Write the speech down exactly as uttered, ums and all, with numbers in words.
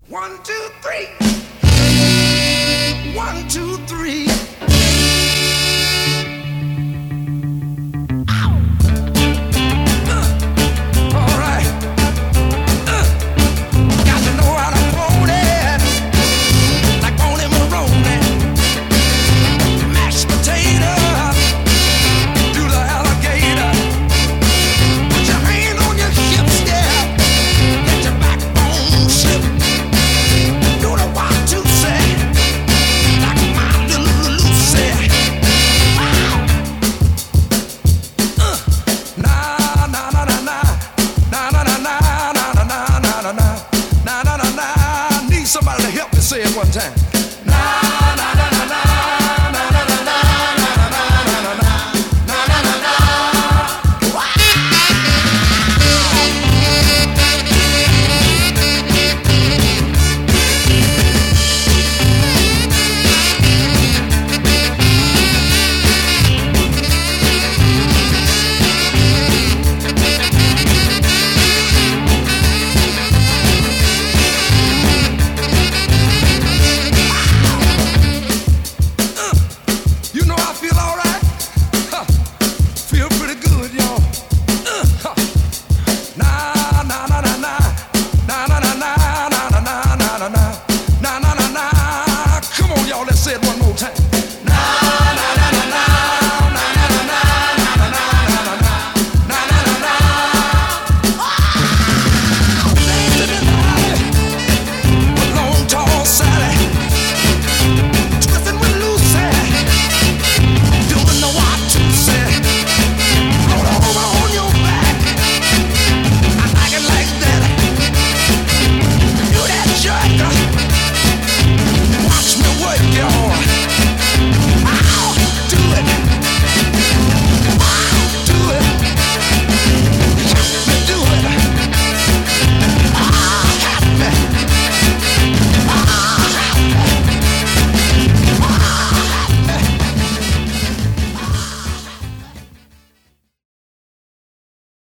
One, two, three. One, two, three. Ow. Uh, all right. Uh, got to know how to hold it, like on him Maroney. Mashed potato to the alligator. Put your hand on your hips, yeah. Let your backbone slip. Do the one, two, say, like my little Lucy. Wow. Uh, na na na na na, na na na na na na na na na na na na na. Need somebody to help me say it one time. Na na.